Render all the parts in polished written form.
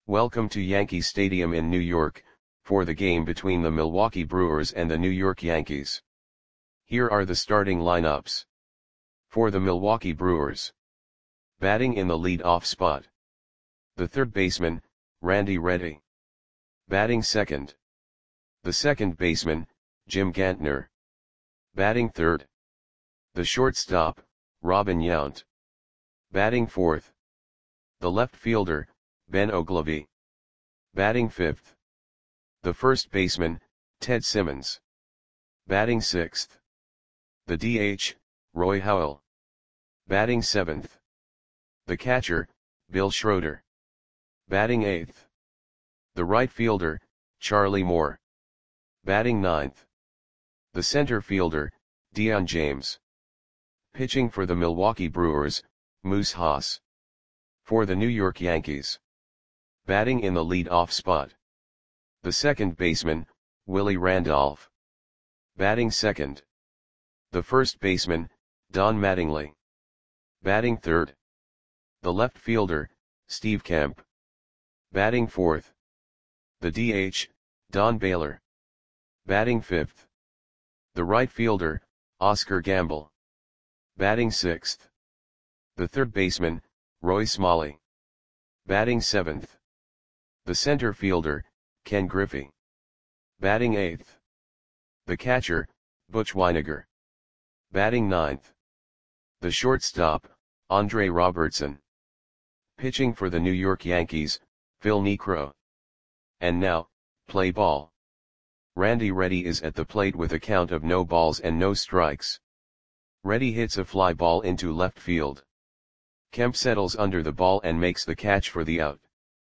Welcome to Yankee Stadium in New York, for the game between the Milwaukee Brewers and the New York Yankees. Here are the starting lineups. For the Milwaukee Brewers. Batting in the lead-off spot. The third baseman, Randy Reddy. Batting second. The second baseman, Jim Gantner. Batting third. The shortstop, Robin Yount. Batting fourth. The left fielder, Ben Oglivie. Batting fifth. The first baseman, Ted Simmons. Batting sixth. The DH, Roy Howell. Batting seventh. The catcher, Bill Schroeder. Batting eighth. The right fielder, Charlie Moore. Batting ninth. The center fielder, Dion James. Pitching for the Milwaukee Brewers, Moose Haas. For the New York Yankees. Batting in the lead-off spot. The second baseman, Willie Randolph. Batting second. The first baseman, Don Mattingly. Batting third. The left fielder, Steve Kemp. Batting fourth. The DH, Don Baylor. Batting fifth. The right fielder, Oscar Gamble. Batting sixth. The third baseman, Roy Smalley. Batting seventh. The center fielder, Ken Griffey. Batting eighth. The catcher, Butch Wynegar. Batting ninth. The shortstop, Andre Robertson. Pitching for the New York Yankees, Phil Niekro. And now, play ball. Randy Reddy is at the plate with a count of no balls and no strikes. Reddy hits a fly ball into left field. Kemp settles under the ball and makes the catch for the out.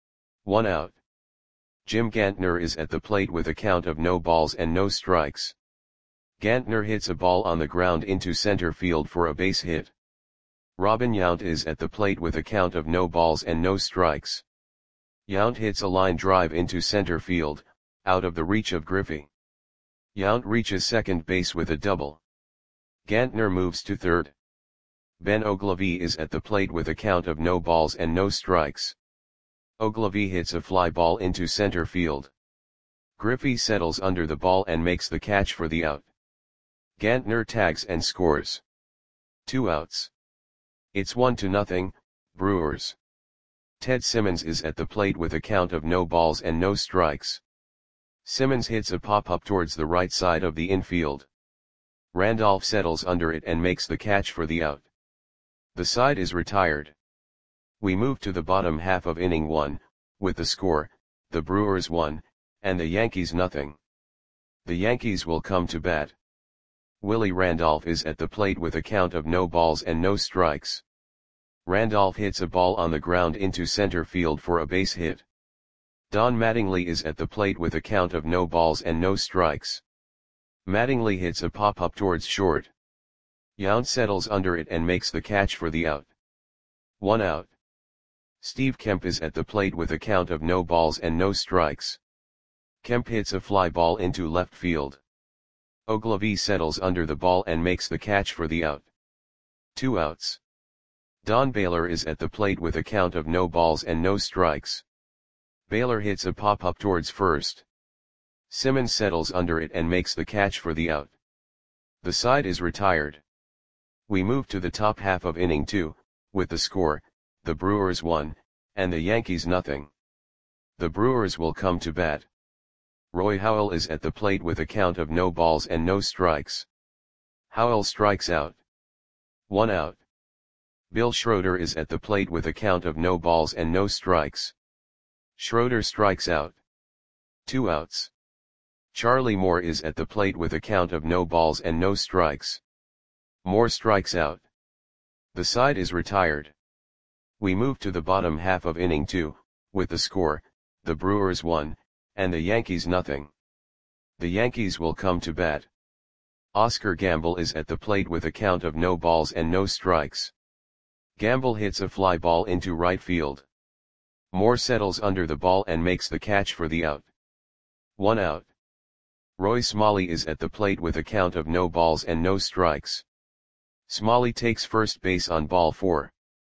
1 out. Jim Gantner is at the plate with a count of no balls and no strikes. Gantner hits a ball on the ground into center field for a base hit. Robin Yount is at the plate with a count of no balls and no strikes. Yount hits a line drive into center field, out of the reach of Griffey. Yount reaches second base with a double. Gantner moves to third. Ben Oglivie is at the plate with a count of no balls and no strikes. Oglivie hits a fly ball into center field. Griffey settles under the ball and makes the catch for the out. Gantner tags and scores. 2 outs. It's 1-0, Brewers. Ted Simmons is at the plate with a count of no balls and no strikes. Simmons hits a pop-up towards the right side of the infield. Randolph settles under it and makes the catch for the out. The side is retired. We move to the bottom half of inning 1, with the score, the Brewers 1, and the Yankees nothing. The Yankees will come to bat. Willie Randolph is at the plate with a count of no balls and no strikes. Randolph hits a ball on the ground into center field for a base hit. Don Mattingly is at the plate with a count of no balls and no strikes. Mattingly hits a pop-up towards short. Yount settles under it and makes the catch for the out. 1 out. Steve Kemp is at the plate with a count of no balls and no strikes. Kemp hits a fly ball into left field. Oglivie settles under the ball and makes the catch for the out. 2 outs. Don Baylor is at the plate with a count of no balls and no strikes. Baylor hits a pop-up towards first. Simmons settles under it and makes the catch for the out. The side is retired. We move to the top half of inning 2, with the score, the Brewers 1, and the Yankees nothing. The Brewers will come to bat. Roy Howell is at the plate with a count of no balls and no strikes. Howell strikes out. 1 out. Bill Schroeder is at the plate with a count of no balls and no strikes. Schroeder strikes out. 2 outs. Charlie Moore is at the plate with a count of no balls and no strikes. Moore strikes out. The side is retired. We move to the bottom half of inning 2, with the score, the Brewers 1, and the Yankees nothing. The Yankees will come to bat. Oscar Gamble is at the plate with a count of no balls and no strikes. Gamble hits a fly ball into right field. Moore settles under the ball and makes the catch for the out. 1 out. Roy Smalley is at the plate with a count of no balls and no strikes. Smalley takes first base on ball 4.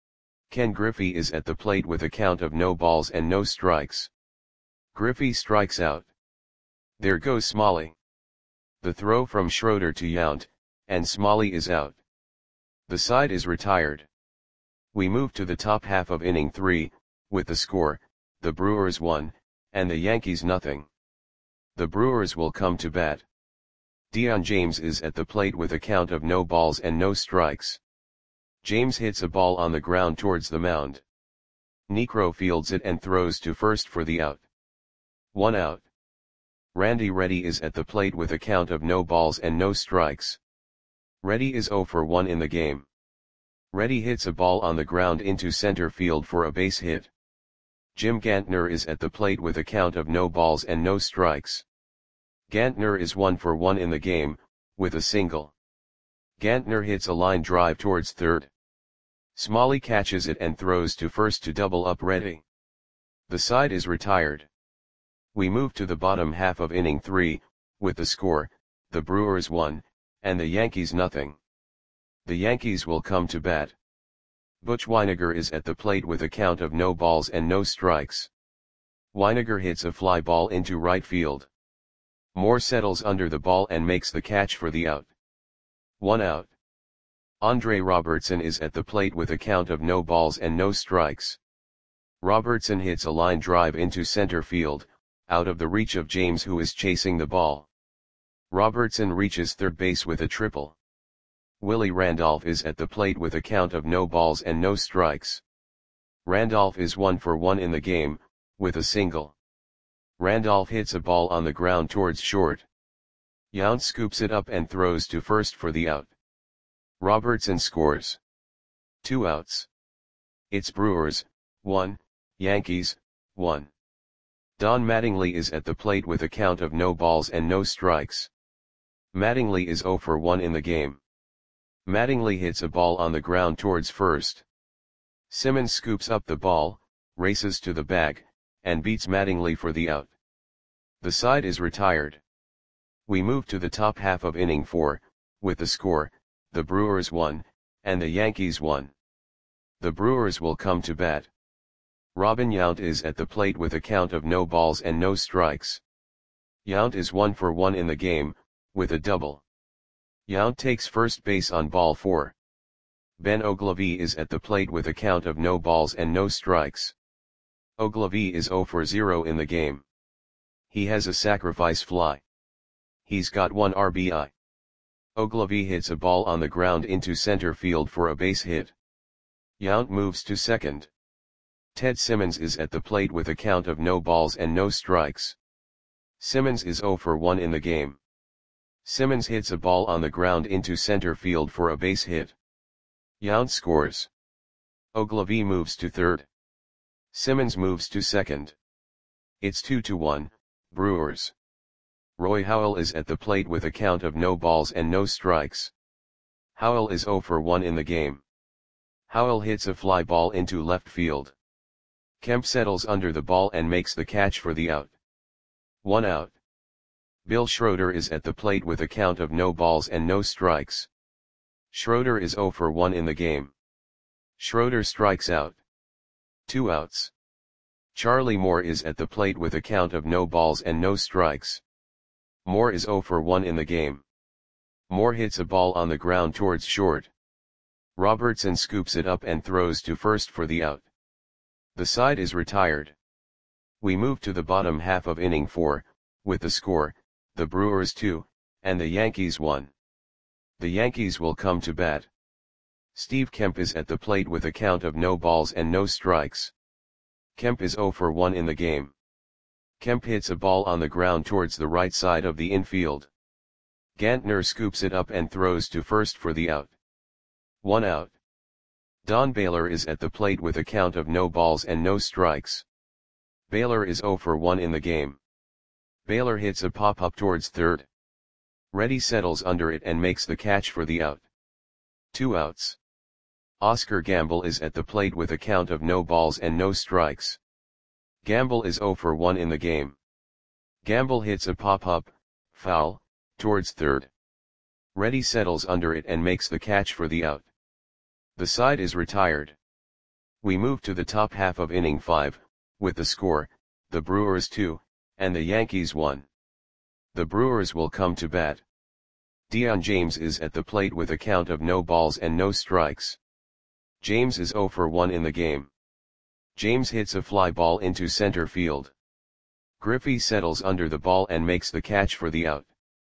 Ken Griffey is at the plate with a count of no balls and no strikes. Griffey strikes out. There goes Smalley. The throw from Schroeder to Yount, and Smalley is out. The side is retired. We move to the top half of inning 3, with the score, the Brewers 1, and the Yankees nothing. The Brewers will come to bat. Dion James is at the plate with a count of no balls and no strikes. James hits a ball on the ground towards the mound. Niekro fields it and throws to first for the out. 1 out. Randy Reddy is at the plate with a count of no balls and no strikes. Reddy is 0 for 1 in the game. Reddy hits a ball on the ground into center field for a base hit. Jim Gantner is at the plate with a count of no balls and no strikes. Gantner is 1 for 1 in the game, with a single. Gantner hits a line drive towards third. Smalley catches it and throws to first to double up Reddy. The side is retired. We move to the bottom half of inning 3, with the score, the Brewers 1, and the Yankees nothing. The Yankees will come to bat. Butch Wynegar is at the plate with a count of no balls and no strikes. Wynegar hits a fly ball into right field. Moore settles under the ball and makes the catch for the out. 1 out. Andre Robertson is at the plate with a count of no balls and no strikes. Robertson hits a line drive into center field, out of the reach of James who is chasing the ball. Robertson reaches third base with a triple. Willie Randolph is at the plate with a count of no balls and no strikes. Randolph is 1 for 1 in the game, with a single. Randolph hits a ball on the ground towards short. Yount scoops it up and throws to first for the out. Robertson scores. 2 outs. It's Brewers, 1, Yankees, 1. Don Mattingly is at the plate with a count of no balls and no strikes. Mattingly is 0 for 1 in the game. Mattingly hits a ball on the ground towards first. Simmons scoops up the ball, races to the bag, and beats Mattingly for the out. The side is retired. We move to the top half of inning 4, with the score, the Brewers 1, and the Yankees 1. The Brewers will come to bat. Robin Yount is at the plate with a count of no balls and no strikes. Yount is 1 for 1 in the game, with a double. Yount takes first base on ball 4. Ben Oglivie is at the plate with a count of no balls and no strikes. Oglivie is 0 for 0 in the game. He has a sacrifice fly. He's got 1 RBI. Oglivie hits a ball on the ground into center field for a base hit. Yount moves to second. Ted Simmons is at the plate with a count of no balls and no strikes. Simmons is 0 for 1 in the game. Simmons hits a ball on the ground into center field for a base hit. Yount scores. Oglivie moves to third. Simmons moves to second. It's 2-1, Brewers. Roy Howell is at the plate with a count of no balls and no strikes. Howell is 0 for 1 in the game. Howell hits a fly ball into left field. Kemp settles under the ball and makes the catch for the out. 1 out. Bill Schroeder is at the plate with a count of no balls and no strikes. Schroeder is 0 for 1 in the game. Schroeder strikes out. 2 outs. Charlie Moore is at the plate with a count of no balls and no strikes. Moore is 0 for 1 in the game. Moore hits a ball on the ground towards short. Robertson scoops it up and throws to first for the out. The side is retired. We move to the bottom half of inning 4, with the score, the Brewers 2, and the Yankees 1. The Yankees will come to bat. Steve Kemp is at the plate with a count of no balls and no strikes. Kemp is 0 for 1 in the game. Kemp hits a ball on the ground towards the right side of the infield. Gantner scoops it up and throws to first for the out. 1 out. Don Baylor is at the plate with a count of no balls and no strikes. Baylor is 0 for 1 in the game. Baylor hits a pop-up towards third. Reddy settles under it and makes the catch for the out. 2 outs. Oscar Gamble is at the plate with a count of no balls and no strikes. Gamble is 0 for 1 in the game. Gamble hits a pop-up, foul, towards third. Reddy settles under it and makes the catch for the out. The side is retired. We move to the top half of inning 5, with the score, the Brewers 2, and the Yankees 1. The Brewers will come to bat. Dion James is at the plate with a count of no balls and no strikes. James is 0 for 1 in the game. James hits a fly ball into center field. Griffey settles under the ball and makes the catch for the out.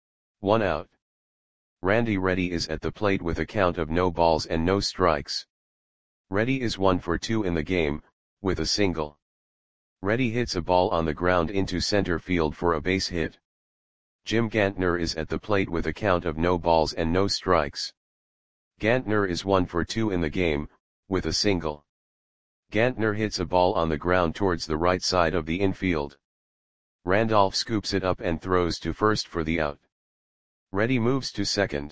1 out. Randy Reddy is at the plate with a count of no balls and no strikes. Reddy is 1 for 2 in the game, with a single. Reddy hits a ball on the ground into center field for a base hit. Jim Gantner is at the plate with a count of no balls and no strikes. Gantner is 1 for 2 in the game, with a single. Gantner hits a ball on the ground towards the right side of the infield. Randolph scoops it up and throws to first for the out. Reddy moves to second.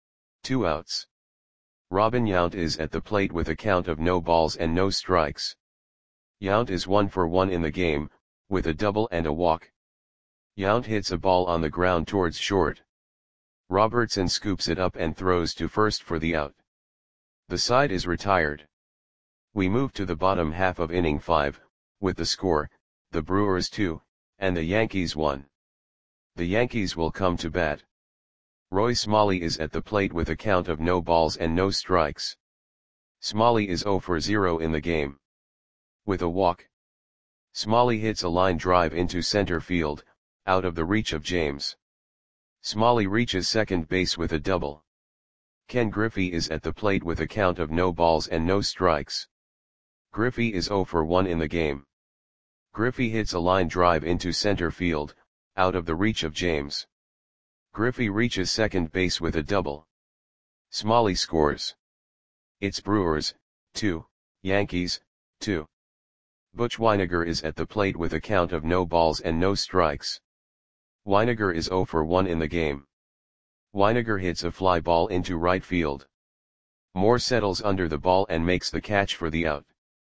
2 outs. Robin Yount is at the plate with a count of no balls and no strikes. Yount is 1 for 1 in the game, with a double and a walk. Yount hits a ball on the ground towards short. Robertson scoops it up and throws to first for the out. The side is retired. We move to the bottom half of inning 5, with the score, the Brewers 2, and the Yankees 1. The Yankees will come to bat. Roy Smalley is at the plate with a count of no balls and no strikes. Smalley is 0 for 0 in the game. With a walk. Smalley hits a line drive into center field, out of the reach of James. Smalley reaches second base with a double. Ken Griffey is at the plate with a count of no balls and no strikes. Griffey is 0 for 1 in the game. Griffey hits a line drive into center field, out of the reach of James. Griffey reaches second base with a double. Smalley scores. It's Brewers, 2, Yankees, 2. Butch Wynegar is at the plate with a count of no balls and no strikes. Wynegar is 0 for 1 in the game. Wynegar hits a fly ball into right field. Moore settles under the ball and makes the catch for the out.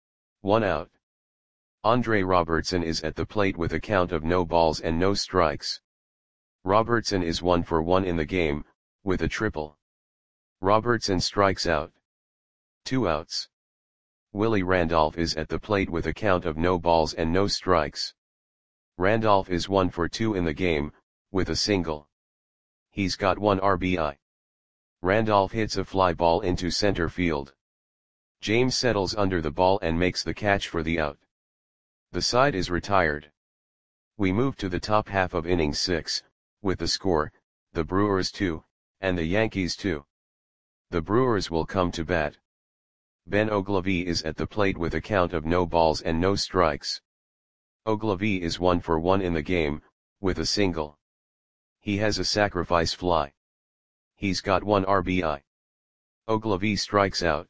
1 out. Andre Robertson is at the plate with a count of no balls and no strikes. Robertson is 1 for 1 in the game, with a triple. Robertson strikes out. 2 outs. Willie Randolph is at the plate with a count of no balls and no strikes. Randolph is 1 for 2 in the game, with a single. He's got 1 RBI. Randolph hits a fly ball into center field. James settles under the ball and makes the catch for the out. The side is retired. We move to the top half of inning 6, with the score, the Brewers 2, and the Yankees 2. The Brewers will come to bat. Ben Oglivie is at the plate with a count of no balls and no strikes. Oglivie is 1 for 1 in the game, with a single. He has a sacrifice fly. He's got 1 RBI. Oglivie strikes out.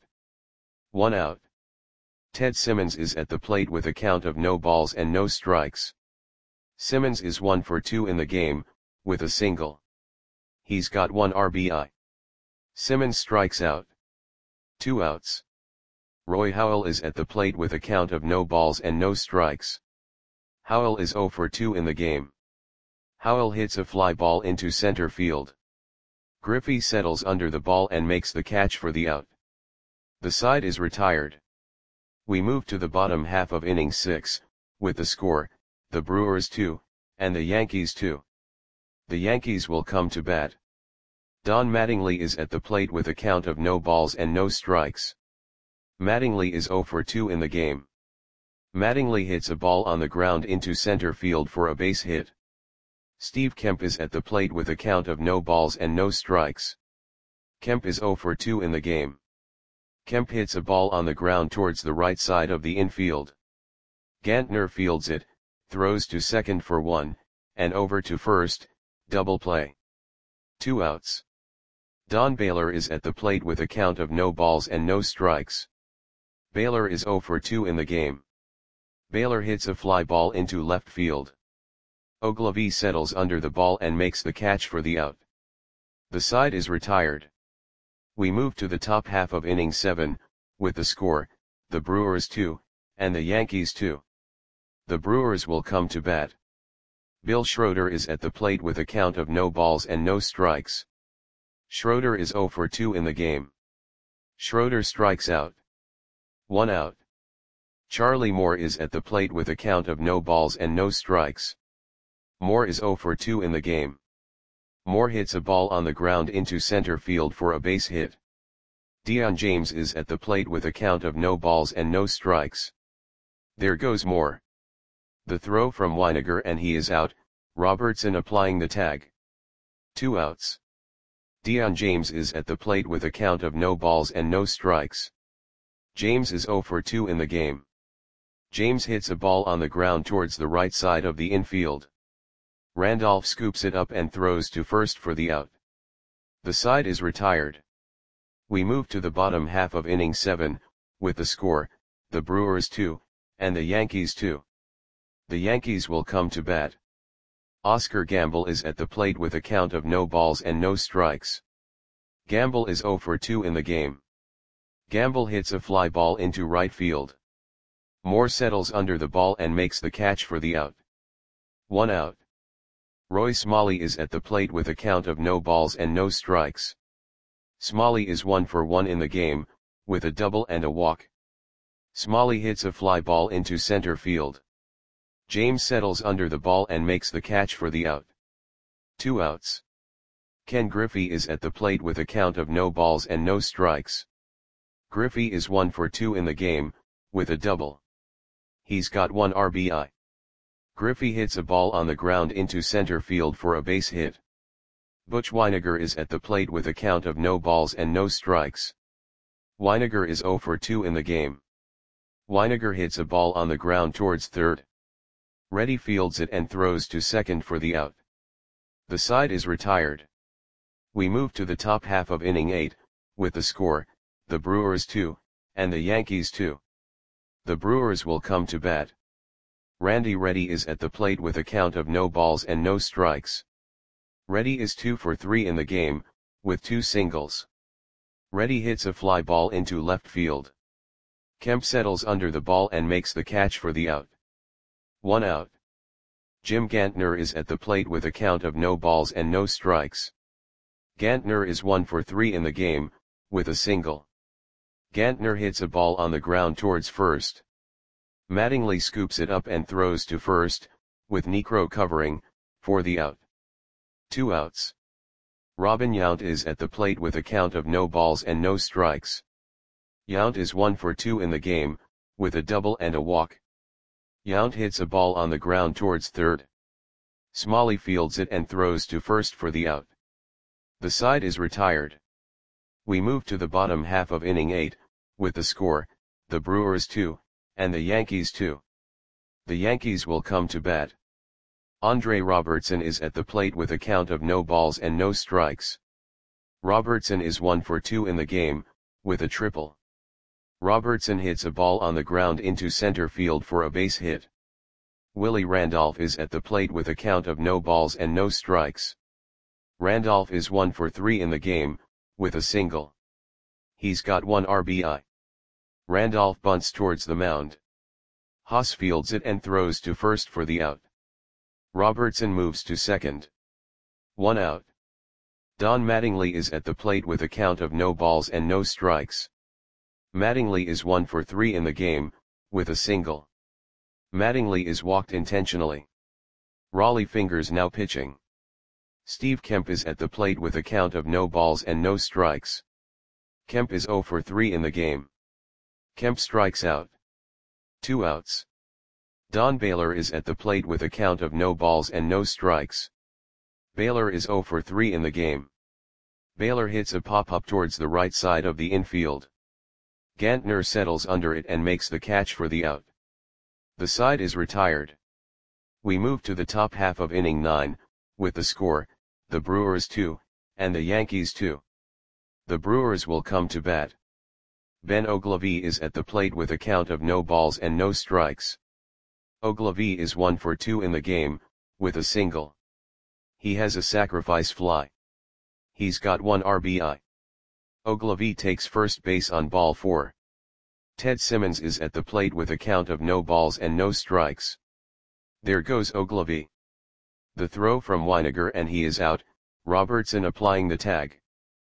1 out. Ted Simmons is at the plate with a count of no balls and no strikes. Simmons is 1 for 2 in the game, with a single. He's got 1 RBI. Simmons strikes out. 2 outs. Roy Howell is at the plate with a count of no balls and no strikes. Howell is 0 for 2 in the game. Howell hits a fly ball into center field. Griffey settles under the ball and makes the catch for the out. The side is retired. We move to the bottom half of inning 6, with the score, the Brewers 2, and the Yankees 2. The Yankees will come to bat. Don Mattingly is at the plate with a count of no balls and no strikes. Mattingly is 0 for 2 in the game. Mattingly hits a ball on the ground into center field for a base hit. Steve Kemp is at the plate with a count of no balls and no strikes. Kemp is 0 for 2 in the game. Kemp hits a ball on the ground towards the right side of the infield. Gantner fields it, throws to second for 1, and over to first, double play. 2 outs. Don Baylor is at the plate with a count of no balls and no strikes. Baylor is 0 for 2 in the game. Baylor hits a fly ball into left field. Oglivie settles under the ball and makes the catch for the out. The side is retired. We move to the top half of inning 7, with the score, the Brewers 2, and the Yankees 2. The Brewers will come to bat. Bill Schroeder is at the plate with a count of no balls and no strikes. Schroeder is 0 for 2 in the game. Schroeder strikes out. 1 out. Charlie Moore is at the plate with a count of no balls and no strikes. Moore is 0 for 2 in the game. Moore hits a ball on the ground into center field for a base hit. Dion James is at the plate with a count of no balls and no strikes. There goes Moore. The throw from Weiniger and he is out, Robertson applying the tag. 2 outs. Dion James is at the plate with a count of no balls and no strikes. James is 0 for 2 in the game. James hits a ball on the ground towards the right side of the infield. Randolph scoops it up and throws to first for the out. The side is retired. We move to the bottom half of inning 7, with the score, the Brewers 2, and the Yankees 2. The Yankees will come to bat. Oscar Gamble is at the plate with a count of no balls and no strikes. Gamble is 0 for 2 in the game. Gamble hits a fly ball into right field. Moore settles under the ball and makes the catch for the out. 1 out. Roy Smalley is at the plate with a count of no balls and no strikes. Smalley is 1 for 1 in the game, with a double and a walk. Smalley hits a fly ball into center field. James settles under the ball and makes the catch for the out. 2 outs. Ken Griffey is at the plate with a count of no balls and no strikes. Griffey is 1 for 2 in the game, with a double. He's got 1 RBI. Griffey hits a ball on the ground into center field for a base hit. Butch Weiniger is at the plate with a count of no balls and no strikes. Weiniger is 0 for 2 in the game. Weiniger hits a ball on the ground towards third. Reddy fields it and throws to second for the out. The side is retired. We move to the top half of inning 8, with the score, the Brewers 2, and the Yankees 2. The Brewers will come to bat. Randy Reddy is at the plate with a count of no balls and no strikes. Reddy is 2 for 3 in the game, with 2 singles. Reddy hits a fly ball into left field. Kemp settles under the ball and makes the catch for the out. 1 out. Jim Gantner is at the plate with a count of no balls and no strikes. Gantner is 1 for 3 in the game, with a single. Gantner hits a ball on the ground towards first. Mattingly scoops it up and throws to first, with Niekro covering, for the out. 2 outs. Robin Yount is at the plate with a count of no balls and no strikes. Yount is 1 for 2 in the game, with a double and a walk. Yount hits a ball on the ground towards third. Smalley fields it and throws to first for the out. The side is retired. We move to the bottom half of inning 8, with the score, the Brewers 2, and the Yankees 2. The Yankees will come to bat. Andre Robertson is at the plate with a count of no balls and no strikes. Robertson is 1 for 2 in the game, with a triple. Robertson hits a ball on the ground into center field for a base hit. Willie Randolph is at the plate with a count of no balls and no strikes. Randolph is 1 for 3 in the game, with a single. He's got 1 RBI. Randolph bunts towards the mound. Haas fields it and throws to first for the out. Robertson moves to second. 1 out. Don Mattingly is at the plate with a count of no balls and no strikes. Mattingly is 1 for 3 in the game, with a single. Mattingly is walked intentionally. Raleigh Fingers now pitching. Steve Kemp is at the plate with a count of no balls and no strikes. Kemp is 0 for 3 in the game. Kemp strikes out. 2 outs. Don Baylor is at the plate with a count of no balls and no strikes. Baylor is 0 for 3 in the game. Baylor hits a pop-up towards the right side of the infield. Gantner settles under it and makes the catch for the out. The side is retired. We move to the top half of inning 9, with the score, the Brewers 2, and the Yankees 2. The Brewers will come to bat. Ben Oglivie is at the plate with a count of no balls and no strikes. Oglivie is 1 for 2 in the game, with a single. He has a sacrifice fly. He's got 1 RBI. Oglivie takes first base on ball 4. Ted Simmons is at the plate with a count of no balls and no strikes. There goes Oglivie. The throw from Weiniger and he is out, Robertson applying the tag.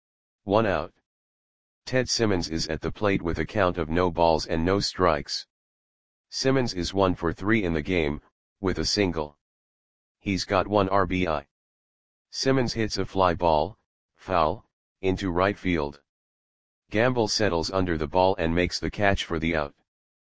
1 out. Ted Simmons is at the plate with a count of no balls and no strikes. Simmons is 1 for 3 in the game, with a single. He's got 1 RBI. Simmons hits a fly ball, foul, into right field. Gamble settles under the ball and makes the catch for the out.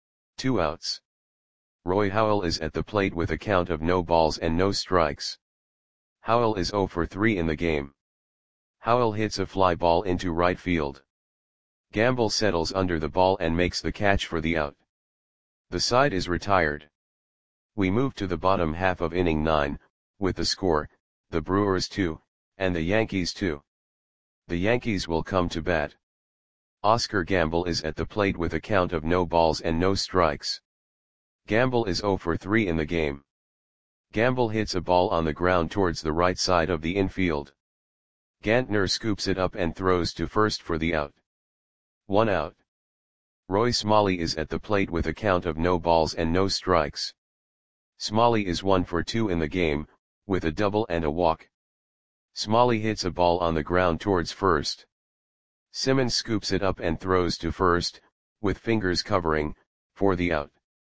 2 outs. Roy Howell is at the plate with a count of no balls and no strikes. Howell is 0 for 3 in the game. Howell hits a fly ball into right field. Gamble settles under the ball and makes the catch for the out. The side is retired. We move to the bottom half of inning 9, with the score, the Brewers 2, and the Yankees 2. The Yankees will come to bat. Oscar Gamble is at the plate with a count of no balls and no strikes. Gamble is 0 for 3 in the game. Gamble hits a ball on the ground towards the right side of the infield. Gantner scoops it up and throws to first for the out. 1 out. Roy Smalley is at the plate with a count of no balls and no strikes. Smalley is 1 for 2 in the game, with a double and a walk. Smalley hits a ball on the ground towards first. Simmons scoops it up and throws to first, with fingers covering, for the out.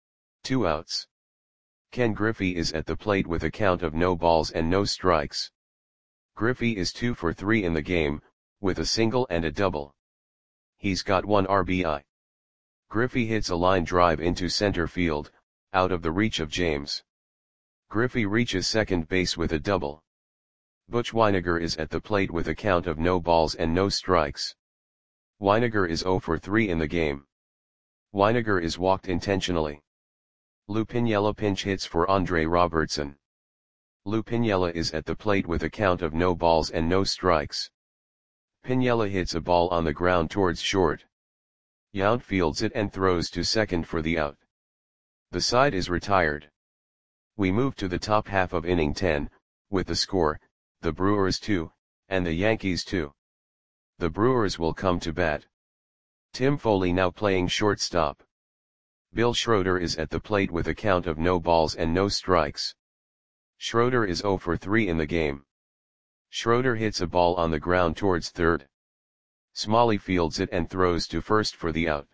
2 outs. Ken Griffey is at the plate with a count of no balls and no strikes. Griffey is 2 for 3 in the game, with a single and a double. He's got 1 RBI. Griffey hits a line drive into center field, out of the reach of James. Griffey reaches second base with a double. Butch Wynegar is at the plate with a count of no balls and no strikes. Wynegar is 0 for 3 in the game. Wynegar is walked intentionally. Lou Piniella pinch hits for Andre Robertson. Lou Piniella is at the plate with a count of no balls and no strikes. Piniella hits a ball on the ground towards short. Yount fields it and throws to second for the out. The side is retired. We move to the top half of inning 10, with the score, the Brewers 2, and the Yankees 2. The Brewers will come to bat. Tim Foley now playing shortstop. Bill Schroeder is at the plate with a count of no balls and no strikes. Schroeder is 0 for 3 in the game. Schroeder hits a ball on the ground towards third. Smalley fields it and throws to first for the out.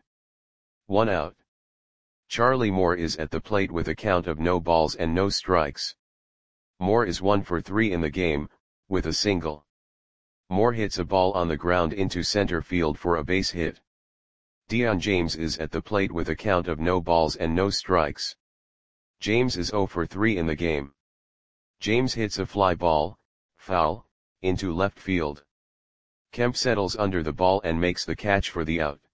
1 out. Charlie Moore is at the plate with a count of no balls and no strikes. Moore is 1 for 3 in the game, with a single. Moore hits a ball on the ground into center field for a base hit. Dion James is at the plate with a count of no balls and no strikes. James is 0 for 3 in the game. James hits a fly ball, foul, into left field. Kemp settles under the ball and makes the catch for the out.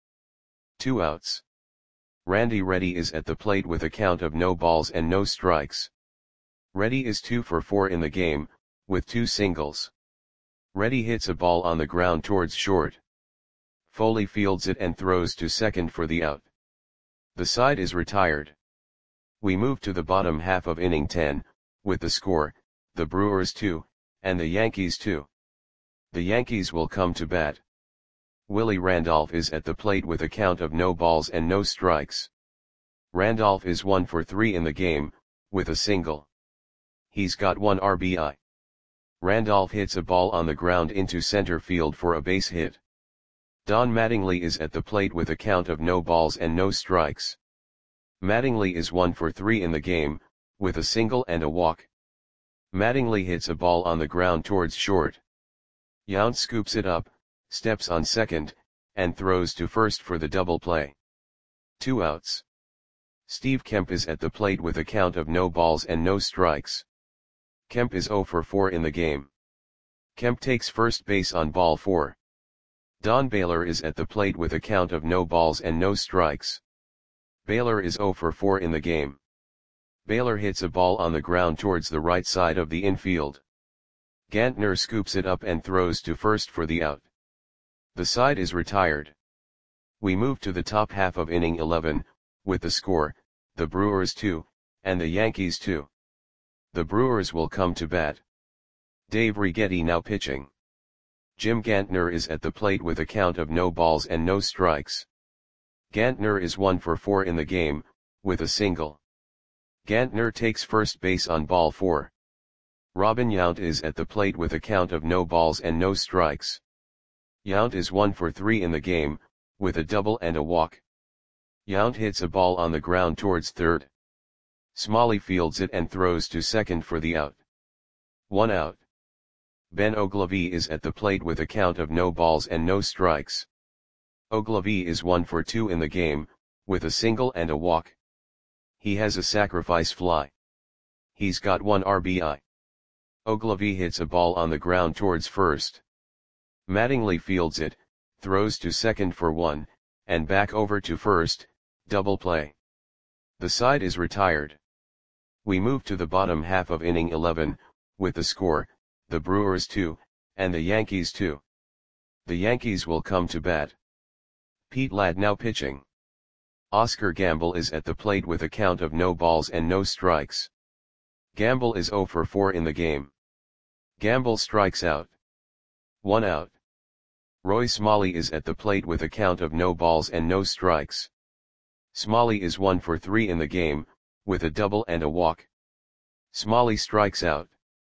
2 outs. Randy Reddy is at the plate with a count of no balls and no strikes. Reddy is 2 for 4 in the game, with 2 singles. Reddy hits a ball on the ground towards short. Foley fields it and throws to second for the out. The side is retired. We move to the bottom half of inning 10, with the score, the Brewers 2, and the Yankees 2. The Yankees will come to bat. Willie Randolph is at the plate with a count of no balls and no strikes. Randolph is 1 for 3 in the game, with a single. He's got 1 RBI. Randolph hits a ball on the ground into center field for a base hit. Don Mattingly is at the plate with a count of no balls and no strikes. Mattingly is 1 for 3 in the game, with a single and a walk. Mattingly hits a ball on the ground towards short. Yount scoops it up, steps on second, and throws to first for the double play. 2 outs. Steve Kemp is at the plate with a count of no balls and no strikes. Kemp is 0 for 4 in the game. Kemp takes first base on ball 4. Don Baylor is at the plate with a count of no balls and no strikes. Baylor is 0 for 4 in the game. Baylor hits a ball on the ground towards the right side of the infield. Gantner scoops it up and throws to first for the out. The side is retired. We move to the top half of inning 11, with the score, the Brewers 2, and the Yankees 2. The Brewers will come to bat. Dave Righetti now pitching. Jim Gantner is at the plate with a count of no balls and no strikes. Gantner is 1 for 4 in the game, with a single. Gantner takes first base on ball 4. Robin Yount is at the plate with a count of no balls and no strikes. Yount is 1 for 3 in the game, with a double and a walk. Yount hits a ball on the ground towards third. Smalley fields it and throws to second for the out. 1 out. Ben Ogilvy is at the plate with a count of no balls and no strikes. Ogilvy is 1 for 2 in the game, with a single and a walk. He has a sacrifice fly. He's got 1 RBI. Ogilvy hits a ball on the ground towards first. Mattingly fields it, throws to second for 1, and back over to first, double play. The side is retired. We move to the bottom half of inning 11, with the score, the Brewers 2, and the Yankees 2. The Yankees will come to bat. Pete Ladd now pitching. Oscar Gamble is at the plate with a count of no balls and no strikes. Gamble is 0 for 4 in the game. Gamble strikes out. 1 out. Roy Smalley is at the plate with a count of no balls and no strikes. Smalley is 1 for 3 in the game, with a double and a walk. Smalley strikes out.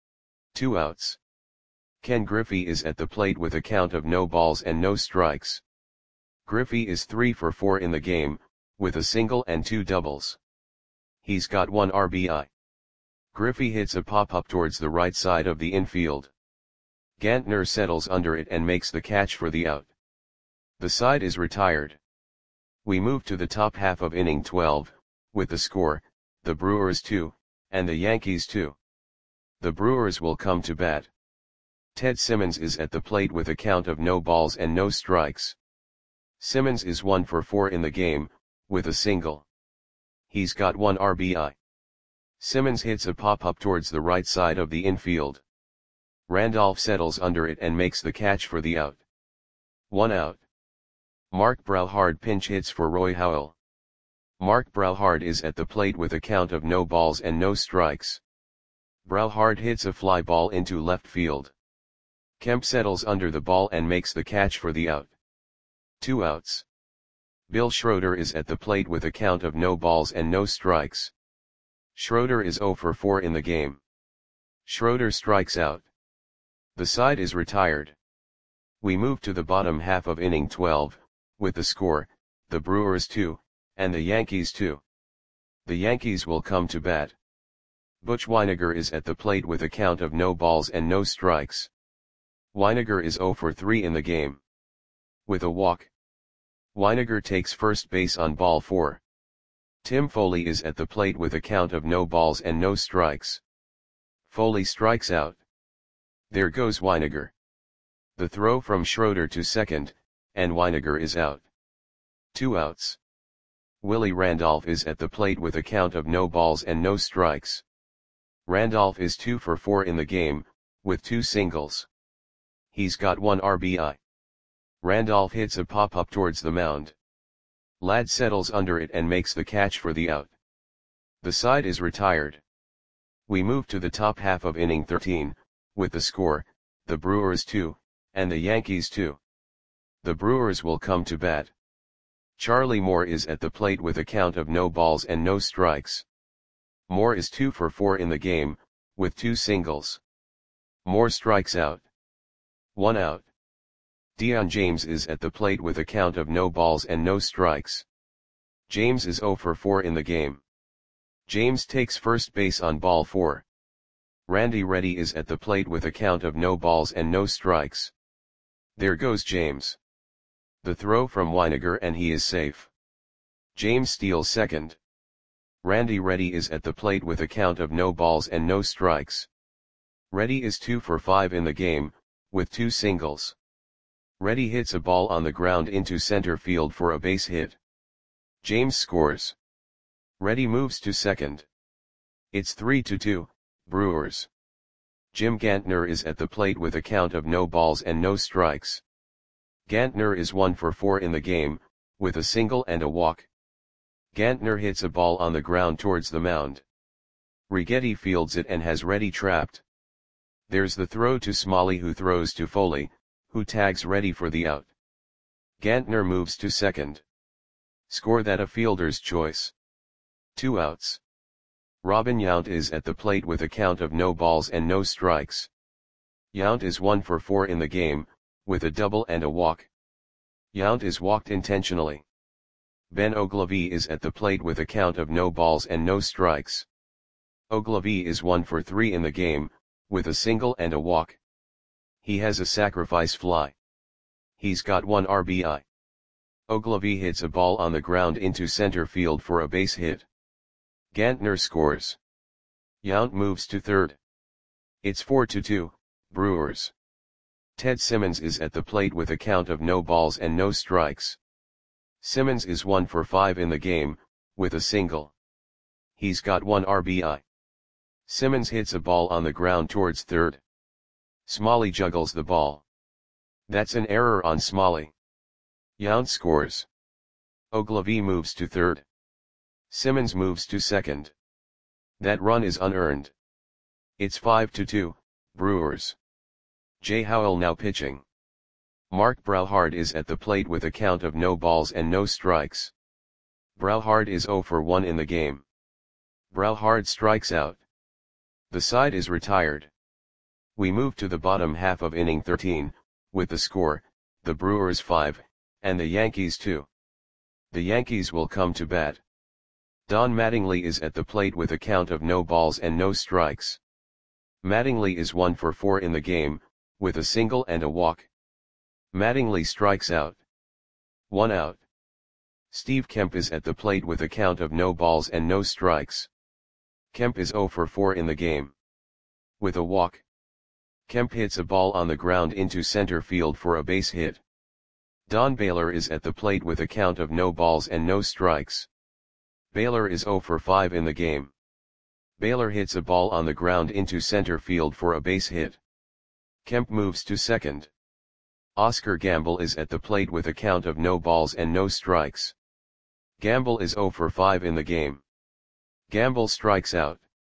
2 outs. Ken Griffey is at the plate with a count of no balls and no strikes. Griffey is 3 for 4 in the game, with a single and 2 doubles. He's got 1 RBI. Griffey hits a pop-up towards the right side of the infield. Gantner settles under it and makes the catch for the out. The side is retired. We move to the top half of inning 12, with the score, the Brewers 2, and the Yankees 2. The Brewers will come to bat. Ted Simmons is at the plate with a count of no balls and no strikes. Simmons is 1 for 4 in the game, with a single. He's got 1 RBI. Simmons hits a pop-up towards the right side of the infield. Randolph settles under it and makes the catch for the out. 1 out. Mark Brauhard pinch hits for Roy Howell. Mark Brauhard is at the plate with a count of no balls and no strikes. Brauhard hits a fly ball into left field. Kemp settles under the ball and makes the catch for the out. 2 outs. Bill Schroeder is at the plate with a count of no balls and no strikes. Schroeder is 0 for 4 in the game. Schroeder strikes out. The side is retired. We move to the bottom half of inning 12, with the score, the Brewers 2, and the Yankees 2. The Yankees will come to bat. Butch Wynegar is at the plate with a count of no balls and no strikes. Wynegar is 0 for 3 in the game. With a walk. Wynegar takes first base on ball 4. Tim Foley is at the plate with a count of no balls and no strikes. Foley strikes out. There goes Wynegar. The throw from Schroeder to second, and Wynegar is out. 2 outs. Willie Randolph is at the plate with a count of no balls and no strikes. Randolph is 2 for 4 in the game, with 2 singles. He's got 1 RBI. Randolph hits a pop-up towards the mound. Ladd settles under it and makes the catch for the out. The side is retired. We move to the top half of inning 13, with the score, the Brewers 2, and the Yankees 2. The Brewers will come to bat. Charlie Moore is at the plate with a count of no balls and no strikes. Moore is 2 for 4 in the game, with 2 singles. Moore strikes out. 1 out. Dion James is at the plate with a count of no balls and no strikes. James is 0 for 4 in the game. James takes first base on ball 4. Randy Reddy is at the plate with a count of no balls and no strikes. There goes James. The throw from Wynegar and he is safe. James steals second. Randy Reddy is at the plate with a count of no balls and no strikes. Reddy is 2 for 5 in the game, with 2 singles. Reddy hits a ball on the ground into center field for a base hit. James scores. Reddy moves to second. It's 3-2, Brewers. Jim Gantner is at the plate with a count of no balls and no strikes. Gantner is 1 for 4 in the game, with a single and a walk. Gantner hits a ball on the ground towards the mound. Righetti fields it and has Reddy trapped. There's the throw to Smalley, who throws to Foley, who tags Reddy for the out. Gantner moves to second. Score that a fielder's choice. 2 outs. Robin Yount is at the plate with a count of no balls and no strikes. Yount is 1 for 4 in the game, with a double and a walk. Yount is walked intentionally. Ben Ogilvy is at the plate with a count of no balls and no strikes. Ogilvy is 1 for 3 in the game, with a single and a walk. He has a sacrifice fly. He's got 1 RBI. Ogilvy hits a ball on the ground into center field for a base hit. Gantner scores. Yount moves to third. It's 4-2, Brewers. Ted Simmons is at the plate with a count of no balls and no strikes. Simmons is 1 for 5 in the game, with a single. He's got 1 RBI. Simmons hits a ball on the ground towards third. Smalley juggles the ball. That's an error on Smalley. Yount scores. Ogilvy moves to third. Simmons moves to second. That run is unearned. It's 5-2, Brewers. Jay Howell now pitching. Mark Brauhard is at the plate with a count of no balls and no strikes. Brauhard is 0 for 1 in the game. Brauhard strikes out. The side is retired. We move to the bottom half of inning 13, with the score, the Brewers 5, and the Yankees 2. The Yankees will come to bat. Don Mattingly is at the plate with a count of no balls and no strikes. Mattingly is 1 for 4 in the game, with a single and a walk. Mattingly strikes out. 1 out. Steve Kemp is at the plate with a count of no balls and no strikes. Kemp is 0 for 4 in the game. With a walk. Kemp hits a ball on the ground into center field for a base hit. Don Baylor is at the plate with a count of no balls and no strikes. Baylor is 0 for 5 in the game. Baylor hits a ball on the ground into center field for a base hit. Kemp moves to second. Oscar Gamble is at the plate with a count of no balls and no strikes. Gamble is 0 for 5 in the game. Gamble strikes out.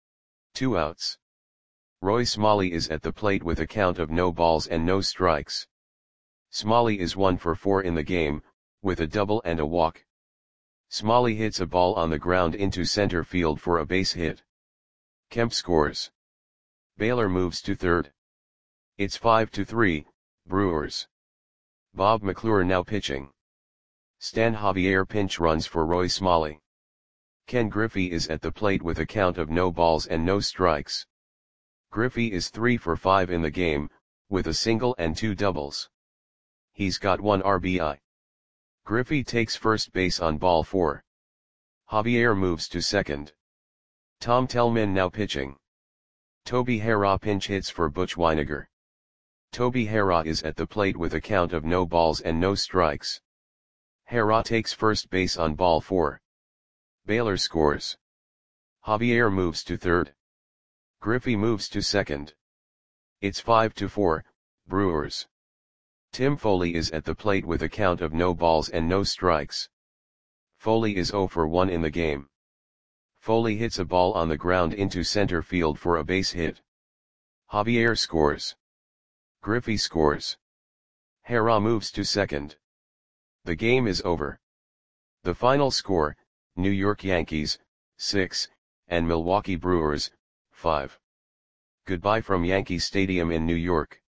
2 outs. Roy Smalley is at the plate with a count of no balls and no strikes. Smalley is 1 for 4 in the game, with a double and a walk. Smalley hits a ball on the ground into center field for a base hit. Kemp scores. Baylor moves to third. It's 5-3, Brewers. Bob McClure now pitching. Stan Javier pinch runs for Roy Smalley. Ken Griffey is at the plate with a count of no balls and no strikes. Griffey is 3 for 5 in the game, with a single and 2 doubles. He's got 1 RBI. Griffey takes first base on ball 4. Javier moves to second. Tom Tellman now pitching. Toby Harrah pinch hits for Butch Wynegar. Toby Harrah is at the plate with a count of no balls and no strikes. Harrah takes first base on ball 4. Baylor scores. Javier moves to third. Griffey moves to second. It's 5-4, Brewers. Tim Foley is at the plate with a count of no balls and no strikes. Foley is 0 for 1 in the game. Foley hits a ball on the ground into center field for a base hit. Javier scores. Griffey scores. Harrah moves to second. The game is over. The final score, New York Yankees, 6, and Milwaukee Brewers, 5. Goodbye from Yankee Stadium in New York.